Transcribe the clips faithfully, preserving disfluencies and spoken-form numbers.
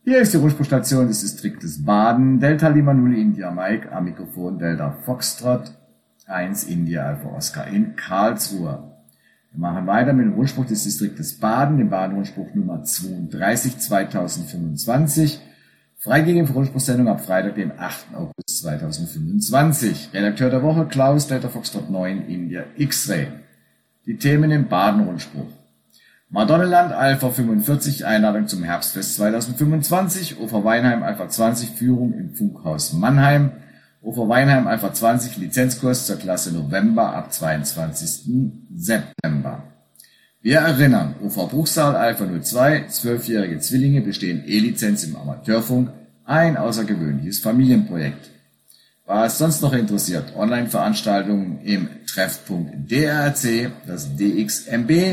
Hier ist die Rundfunkstation des Distriktes Baden, Delta Lima null India Mike, am Mikrofon Delta Foxtrot eins India Alpha Oscar in Karlsruhe. Wir machen weiter mit dem Rundspruch des Distriktes Baden, dem Baden-Rundspruch Nummer zweiunddreißig zweitausendfünfundzwanzig. Freigegeben für Rundspruchsendung ab Freitag, dem achten August zweitausendfünfundzwanzig. Redakteur der Woche Klaus, Delta Foxtrot neun India X-Ray. Die Themen im Baden-Rundspruch. Madonnenland Alpha fünfundvierzig, Einladung zum Herbstfest zweitausendfünfundzwanzig, Ufer Weinheim Alpha zwanzig, Führung im Funkhaus Mannheim, Ufer Weinheim Alpha zwanzig, Lizenzkurs zur Klasse November ab zweiundzwanzigsten September. Wir erinnern, Ufer Bruchsal Alpha null zwei, zwölfjährige Zwillinge bestehen E-Lizenz im Amateurfunk, ein außergewöhnliches Familienprojekt. Was sonst noch interessiert, Online-Veranstaltungen im Treffpunkt D R C, das D X M B,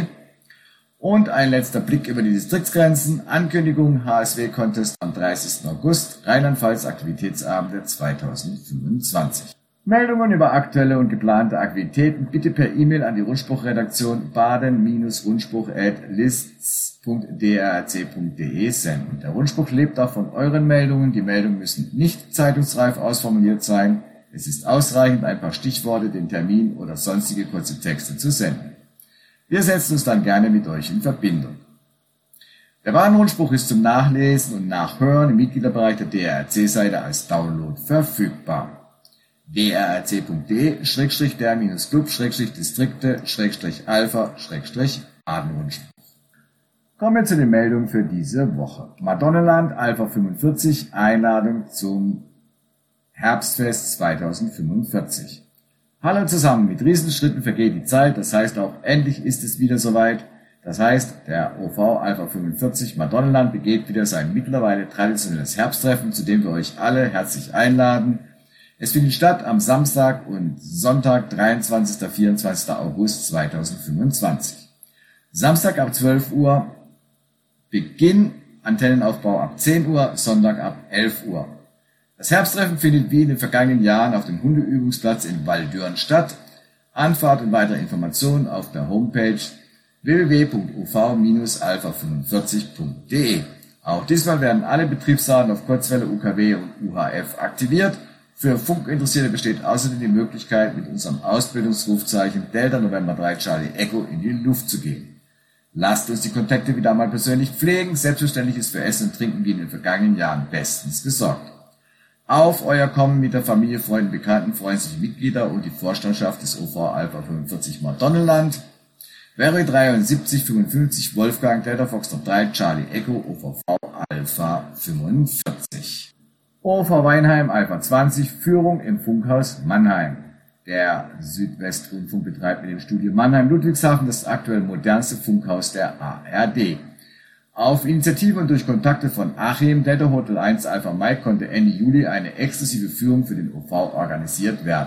und ein letzter Blick über die Distriktsgrenzen. Ankündigung H S W-Contest am dreißigsten August, Rheinland-Pfalz Aktivitätsabende zweitausendfünfundzwanzig. Meldungen über aktuelle und geplante Aktivitäten bitte per E-Mail an die Rundspruchredaktion baden-rundspruch at lists punkt d r r c punkt d e senden. Der Rundspruch lebt auch von euren Meldungen. Die Meldungen müssen nicht zeitungsreif ausformuliert sein. Es ist ausreichend, ein paar Stichworte, den Termin oder sonstige kurze Texte zu senden. Wir setzen uns dann gerne mit euch in Verbindung. Der Baden-Rundspruch ist zum Nachlesen und Nachhören im Mitgliederbereich der D R R C-Seite als Download verfügbar. d r r c punkt d e schrägstrich der Club schrägstrich Distrikte schrägstrich Alpha schrägstrich Baden-Rundspruch. Kommen wir zu den Meldungen für diese Woche. Madonnenland Alpha fünfundvierzig, Einladung zum Herbstfest zweitausendfünfundvierzig. Hallo zusammen, mit Riesenschritten vergeht die Zeit, das heißt auch endlich ist es wieder soweit. Das heißt, der O V Alpha fünfundvierzig Madonnenland begeht wieder sein mittlerweile traditionelles Herbsttreffen, zu dem wir euch alle herzlich einladen. Es findet statt am Samstag und Sonntag, dreiundzwanzigsten und vierundzwanzigsten August zweitausendfünfundzwanzig. Samstag ab zwölf Uhr, Beginn, Antennenaufbau ab zehn Uhr, Sonntag ab elf Uhr. Das Herbsttreffen findet wie in den vergangenen Jahren auf dem Hundeübungsplatz in Waldürn statt. Anfahrt und weitere Informationen auf der Homepage w w w punkt u v alpha fünfundvierzig punkt d e. Auch diesmal werden alle Betriebsdaten auf Kurzwelle, U K W und U H F aktiviert. Für Funkinteressierte besteht außerdem die Möglichkeit, mit unserem Ausbildungsrufzeichen Delta November drei Charlie Echo in die Luft zu gehen. Lasst uns die Kontakte wieder mal persönlich pflegen. Selbstverständlich ist für Essen und Trinken wie in den vergangenen Jahren bestens gesorgt. Auf euer Kommen mit der Familie, Freunden, Bekannten freuen sich die Mitglieder und die Vorstandschaft des O V Alpha fünfundvierzig Madonnenland. Wäre dreiundsiebzig fünfundfünfzig Wolfgang Delta Foxtrot drei Charlie Echo O V V Alpha fünfundvierzig. O V Weinheim Alpha zwanzig, Führung im Funkhaus Mannheim. Der Südwestrundfunk betreibt mit dem Studio Mannheim-Ludwigshafen das aktuell modernste Funkhaus der A R D. Auf Initiative und durch Kontakte von Achim, Delta Hotel eins Alpha Mike, konnte Ende Juli eine exklusive Führung für den O V organisiert werden.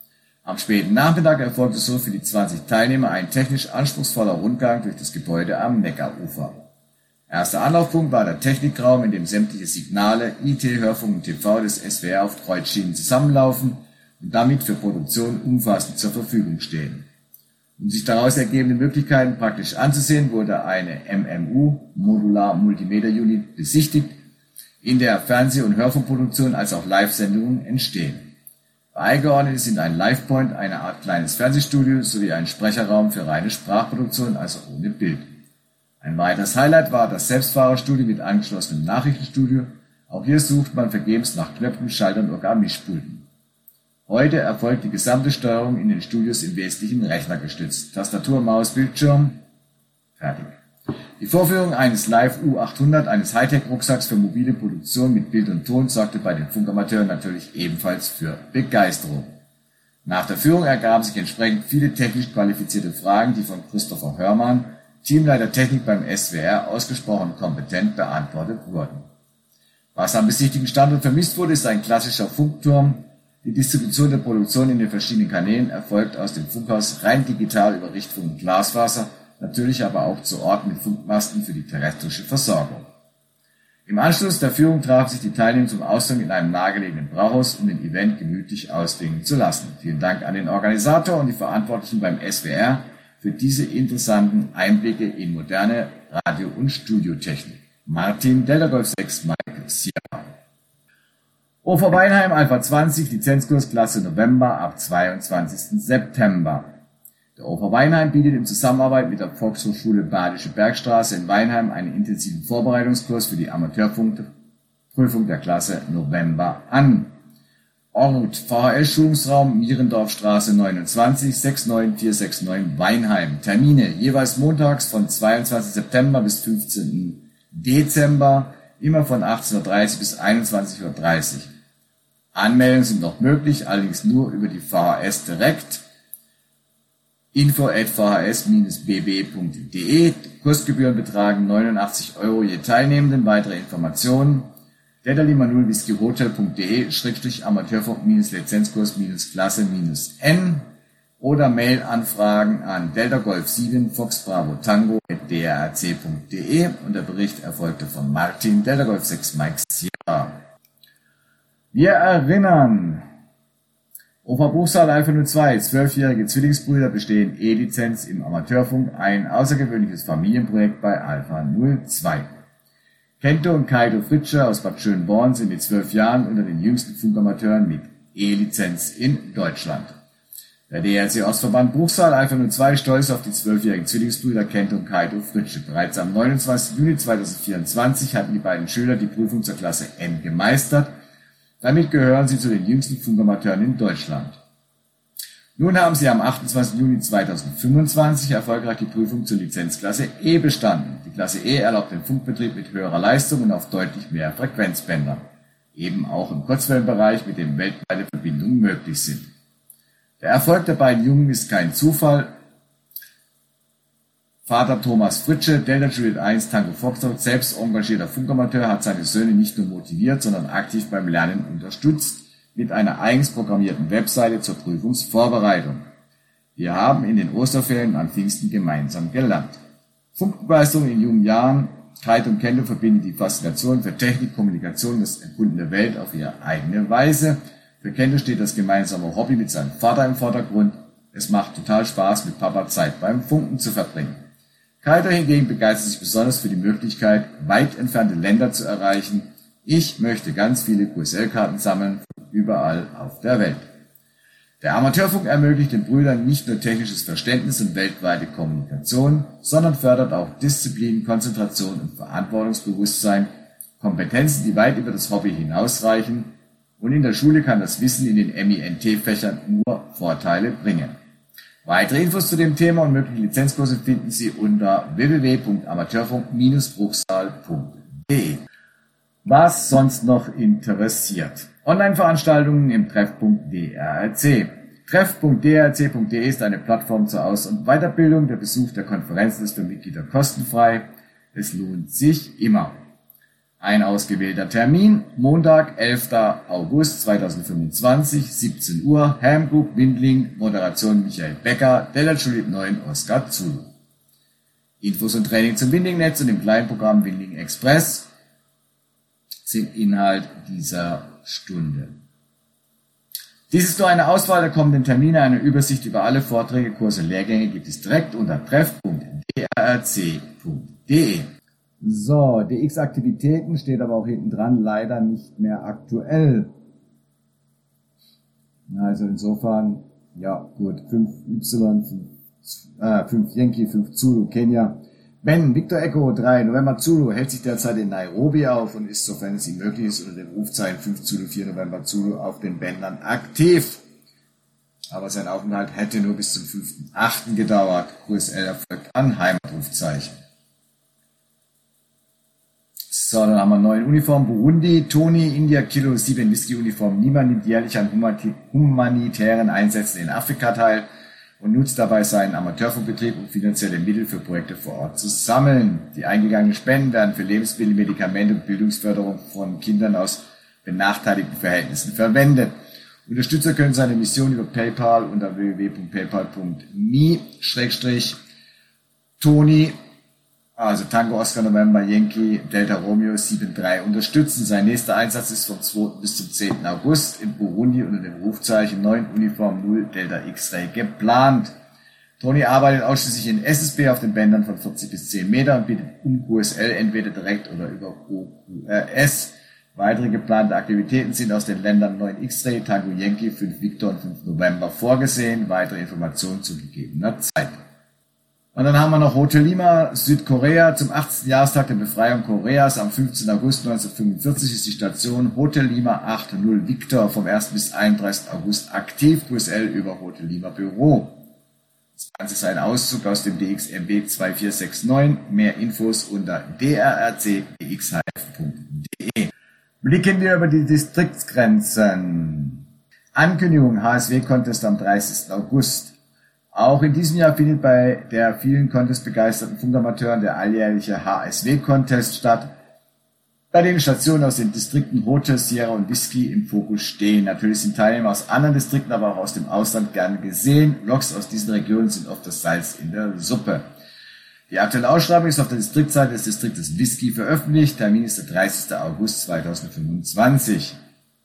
Am späten Nachmittag erfolgte so für die zwanzig Teilnehmer ein technisch anspruchsvoller Rundgang durch das Gebäude am Neckarufer. Erster Anlaufpunkt war der Technikraum, in dem sämtliche Signale, I T, Hörfunk und T V des S W R auf Kreuzschienen zusammenlaufen und damit für Produktion umfassend zur Verfügung stehen. Um sich daraus ergebende Möglichkeiten praktisch anzusehen, wurde eine M M U, Modular Multimedia Unit, besichtigt, in der Fernseh- und Hörfunkproduktion als auch Live-Sendungen entstehen. Beigeordnet sind ein Live-Point, eine Art kleines Fernsehstudio sowie ein Sprecherraum für reine Sprachproduktion, also ohne Bild. Ein weiteres Highlight war das Selbstfahrerstudio mit angeschlossenem Nachrichtenstudio. Auch hier sucht man vergebens nach Knöpfen, Schaltern oder gar Mischpulten. Heute erfolgt die gesamte Steuerung in den Studios im Wesentlichen rechnergestützt. Tastatur, Maus, Bildschirm, fertig. Die Vorführung eines Live U achthundert, eines Hightech-Rucksacks für mobile Produktion mit Bild und Ton, sorgte bei den Funkamateuren natürlich ebenfalls für Begeisterung. Nach der Führung ergaben sich entsprechend viele technisch qualifizierte Fragen, die von Christopher Hörmann, Teamleiter Technik beim S W R, ausgesprochen kompetent beantwortet wurden. Was am besichtigten Standort vermisst wurde, ist ein klassischer Funkturm. Die Distribution der Produktion in den verschiedenen Kanälen erfolgt aus dem Funkhaus rein digital über Richtfunk und Glasfaser, natürlich aber auch zu Ort mit Funkmasten für die terrestrische Versorgung. Im Anschluss der Führung trafen sich die Teilnehmer zum Ausgang in einem nahegelegenen Brauhaus, um den Event gemütlich ausklingen zu lassen. Vielen Dank an den Organisator und die Verantwortlichen beim S W R für diese interessanten Einblicke in moderne Radio- und Studiotechnik. Martin, Delta Golf sechs, Mike Sierra. Oberweinheim Alpha zwanzig, Lizenzkurs Klasse November ab zweiundzwanzigsten September. Der Oberweinheim bietet in Zusammenarbeit mit der Volkshochschule Badische Bergstraße in Weinheim einen intensiven Vorbereitungskurs für die Amateurfunkprüfung der Klasse November an. Ort V H S-Schulungsraum Mierendorfstraße neunundzwanzig sechs neun vier sechs neun Weinheim. Termine jeweils montags von zweiundzwanzigsten September bis fünfzehnten Dezember, immer von achtzehn Uhr dreißig bis einundzwanzig Uhr dreißig. Anmeldungen sind noch möglich, allerdings nur über die V H S direkt. info at v h s b b punkt d e. Kursgebühren betragen neunundachtzig Euro je Teilnehmenden. Weitere Informationen delta lima null whisky hotel punkt d e schrägstrich amateurfunk Lizenzkurs Klasse N oder Mail-Anfragen an Delta Golf sieben Fox Bravo Tango at d r a c punkt d e und der Bericht erfolgte von Martin Delta Golf sechs Mike Sierra. Wir erinnern, Opa Bruchsal Alpha null zwei, zwölfjährige Zwillingsbrüder bestehen E-Lizenz im Amateurfunk, ein außergewöhnliches Familienprojekt bei Alpha null zwei. Kento und Kaido Fritsche aus Bad Schönborn sind mit zwölf Jahren unter den jüngsten Funkamateuren mit E-Lizenz in Deutschland. Der D R C Ostverband Bruchsal Alpha null zwei stolz auf die zwölfjährigen Zwillingsbrüder Kento und Kaido Fritsche. Bereits am neunundzwanzigsten Juni zweitausendvierundzwanzig hatten die beiden Schüler die Prüfung zur Klasse N gemeistert. Damit gehören sie zu den jüngsten Funkamateuren in Deutschland. Nun haben sie am achtundzwanzigsten Juni zweitausendfünfundzwanzig erfolgreich die Prüfung zur Lizenzklasse E bestanden. Die Klasse E erlaubt den Funkbetrieb mit höherer Leistung und auf deutlich mehr Frequenzbändern, eben auch im Kurzwellenbereich, mit dem weltweite Verbindungen möglich sind. Der Erfolg der beiden Jungen ist kein Zufall. Vater Thomas Fritsche, Delta Juliet eins Tango Foxtrot, selbst engagierter Funkamateur, hat seine Söhne nicht nur motiviert, sondern aktiv beim Lernen unterstützt mit einer eigens programmierten Webseite zur Prüfungsvorbereitung. Wir haben in den Osterferien und an Pfingsten gemeinsam gelernt. Funkbegeisterung in jungen Jahren, Kite und Kendo verbindet die Faszination für Technik, Kommunikation und das Erkunden der Welt auf ihre eigene Weise. Für Kendo steht das gemeinsame Hobby mit seinem Vater im Vordergrund. Es macht total Spaß, mit Papa Zeit beim Funken zu verbringen. Kaido hingegen begeistert sich besonders für die Möglichkeit, weit entfernte Länder zu erreichen. Ich möchte ganz viele Q S L-Karten sammeln, von überall auf der Welt. Der Amateurfunk ermöglicht den Brüdern nicht nur technisches Verständnis und weltweite Kommunikation, sondern fördert auch Disziplin, Konzentration und Verantwortungsbewusstsein, Kompetenzen, die weit über das Hobby hinausreichen, und in der Schule kann das Wissen in den M I N T-Fächern nur Vorteile bringen. Weitere Infos zu dem Thema und mögliche Lizenzkurse finden Sie unter w w w punkt amateurfunk Bindestrich bruchsal punkt d e. Was sonst noch interessiert? Online-Veranstaltungen im Treffpunkt D R R C. Treffpunkt d r r c punkt d e ist eine Plattform zur Aus- und Weiterbildung. Der Besuch der Konferenzen ist für Mitglieder kostenfrei. Es lohnt sich immer. Ein ausgewählter Termin, Montag, elften August zweitausendfünfundzwanzig, siebzehn Uhr, Ham Group Windling, Moderation Michael Becker, Delta Juliet neun Oscar Zulu. Infos und Training zum Windling-Netz und dem Kleinprogramm Windling Express sind Inhalt dieser Stunde. Dies ist nur eine Auswahl der kommenden Termine. Eine Übersicht über alle Vorträge, Kurse, Lehrgänge gibt es direkt unter treff punkt d r r c punkt d e. So, D X-Aktivitäten steht aber auch hinten dran, leider nicht mehr aktuell. Also insofern, ja gut, fünf Y, fünf Yankee, fünf Zulu, Kenia. Ben, Victor Echo drei, November Zulu, hält sich derzeit in Nairobi auf und ist, sofern es ihm möglich ist, unter dem Rufzeichen fünf Zulu, vier November Zulu auf den Bändern aktiv. Aber sein Aufenthalt hätte nur bis zum fünften achten gedauert. Q S L erfolgt an Heimatrufzeichen. So, dann haben wir eine neue Uniform. Burundi, Tony, India, Kilo, sieben Whisky Uniform. Niemand nimmt jährlich an humanitären Einsätzen in Afrika teil und nutzt dabei seinen Amateurfunkbetrieb, um finanzielle Mittel für Projekte vor Ort zu sammeln. Die eingegangenen Spenden werden für Lebensmittel, Medikamente und Bildungsförderung von Kindern aus benachteiligten Verhältnissen verwendet. Unterstützer können seine Mission über PayPal unter w w w punkt paypal punkt me schrägstrich Tony, also Tango Oscar November Yankee Delta Romeo sieben drei unterstützen. Sein nächster Einsatz ist vom zweiten bis zum zehnten August in Burundi unter dem Rufzeichen neun Uniform null Delta X-Ray geplant. Tony arbeitet ausschließlich in S S B auf den Bändern von vierzig bis zehn Meter und bietet um Q S L entweder direkt oder über O Q R S. Weitere geplante Aktivitäten sind aus den Ländern neun X-Ray, Tango Yankee, fünf Victor und fünf November vorgesehen. Weitere Informationen zu gegebener Zeit. Und dann haben wir noch Hotel Lima, Südkorea. Zum achtzehnten Jahrestag der Befreiung Koreas am fünfzehnten August neunzehnhundertfünfundvierzig ist die Station Hotel Lima achtzig Victor vom ersten bis einunddreißigsten August aktiv. Q S L über Hotel Lima Büro. Das Ganze ist ein Auszug aus dem D X M B zwei vier sechs neun. Mehr Infos unter d r r c d x h f punkt d e. Blicken wir über die Distriktsgrenzen. Ankündigung H S W-Contest am dreißigsten August. Auch in diesem Jahr findet bei der vielen Contest-begeisterten Funkamateuren der alljährliche H S W-Contest statt, bei den Stationen aus den Distrikten Rote, Sierra und Whisky im Fokus stehen. Natürlich sind Teilnehmer aus anderen Distrikten, aber auch aus dem Ausland gern gesehen. Loks aus diesen Regionen sind oft das Salz in der Suppe. Die aktuelle Ausschreibung ist auf der Distriktseite des Distriktes Whisky veröffentlicht. Termin ist der dreißigsten August zweitausendfünfundzwanzig.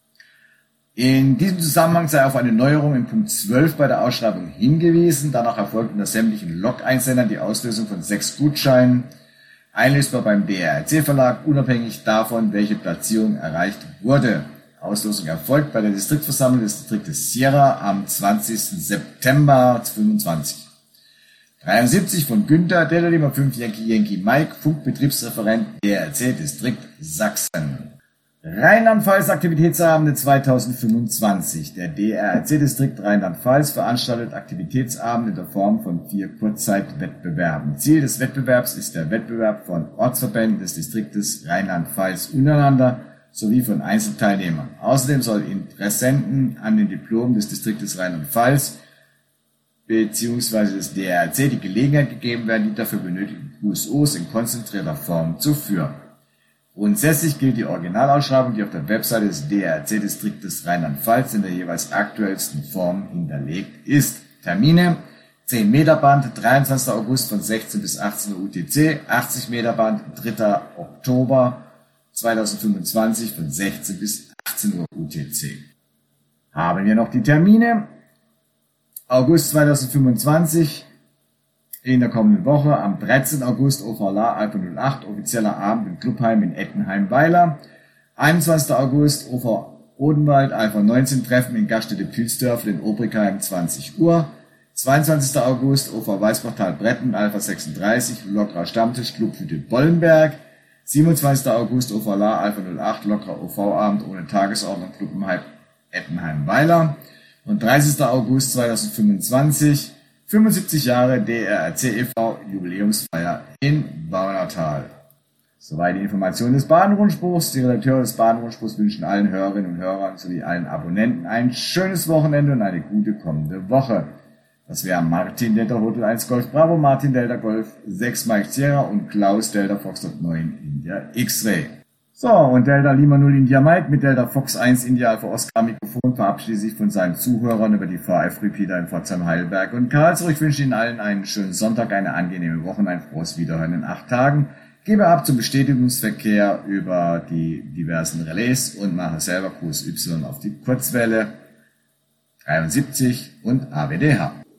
In diesem Zusammenhang sei auf eine Neuerung in Punkt zwölf bei der Ausschreibung hingewiesen. Danach erfolgt unter sämtlichen Log-Einsendern die Auslösung von sechs Gutscheinen, einlösbar beim D R R C-Verlag, unabhängig davon, welche Platzierung erreicht wurde. Auslosung erfolgt bei der Distriktversammlung des Distriktes Sierra am zwanzigsten September fünfundzwanzig. dreiundsiebzig von Günther, Delta Lima fünf Yankee Yankee Mike, Funkbetriebsreferent D R R C Distrikt Sachsen. Rheinland-Pfalz Aktivitätsabende zweitausendfünfundzwanzig. Der D R R C-Distrikt Rheinland-Pfalz veranstaltet Aktivitätsabende in der Form von vier Kurzzeitwettbewerben. Ziel des Wettbewerbs ist der Wettbewerb von Ortsverbänden des Distriktes Rheinland-Pfalz untereinander sowie von Einzelteilnehmern. Außerdem soll Interessenten an den Diplomen des Distriktes Rheinland-Pfalz bzw. des D R R C die Gelegenheit gegeben werden, die dafür benötigten Q S Os in konzentrierter Form zu führen. Grundsätzlich gilt die Originalausschreibung, die auf der Webseite des D R R C-Distriktes Rheinland-Pfalz in der jeweils aktuellsten Form hinterlegt ist. Termine: zehn Meter Band, dreiundzwanzigsten August von sechzehn bis achtzehn Uhr U T C, achtzig Meter Band, dritter Oktober zweitausendfünfundzwanzig von sechzehn bis achtzehn Uhr U T C. Haben wir noch die Termine? August zweitausendfünfundzwanzig. In der kommenden Woche am dreizehnten August O V L A Alpha null acht, offizieller Abend im Clubheim in Ettenheim-Weiler. einundzwanzigsten August O V Odenwald Alpha neunzehn, Treffen in Gaststätte Pilsdörfel in Obrigheim zwanzig Uhr. zweiundzwanzigsten August O V Weißbachtal-Bretten Alpha sechsunddreißig, lockerer Stammtisch Clubhütte Bollenberg. siebenundzwanzigsten August O V L A Alpha null acht, lockerer O V-Abend ohne Tagesordnung Clubheim Ettenheim-Weiler. Und dreißigsten August zweitausendfünfundzwanzig, fünfundsiebzig Jahre D R R C e V Jubiläumsfeier in Baunatal. Soweit die Information des Baden-Rundspruchs. Die Redakteure des Baden-Rundspruchs wünschen allen Hörerinnen und Hörern sowie allen Abonnenten ein schönes Wochenende und eine gute kommende Woche. Das wäre Martin Delta Hotel eins Golf Bravo, Martin Delta Golf sechs Mike Sierra und Klaus Delta Foxtrot neun India X-Ray. So, und Delta Lima null India Mike mit Delta Fox eins India Alpha Oscar Mikrofon verabschiedet sich von seinen Zuhörern über die V F-Repeater in Pforzheim, Heidelberg und Karlsruhe. Ich wünsche Ihnen allen einen schönen Sonntag, eine angenehme Woche und ein frohes Wiederhören in acht Tagen. Gebe ab zum Bestätigungsverkehr über die diversen Relais und mache selber Q S Y auf die Kurzwelle dreiundsiebzig und A W D H.